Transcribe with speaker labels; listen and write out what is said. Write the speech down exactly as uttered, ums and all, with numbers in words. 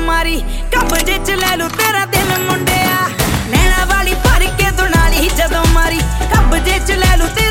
Speaker 1: ਮਾਰੀ ਕਬਜੇ ਚ ਲੈ ਲੂ ਤੇਰਾ ਦਿਲ ਮੁੰਡਿਆ। ਨੈਣਾ ਵਾਲੀ ਭਰ ਕੇ ਦੁਨਾਲੀ ਜਦੋਂ ਮਾਰੀ ਕਬਜੇ ਚ ਲੈ ਲੂ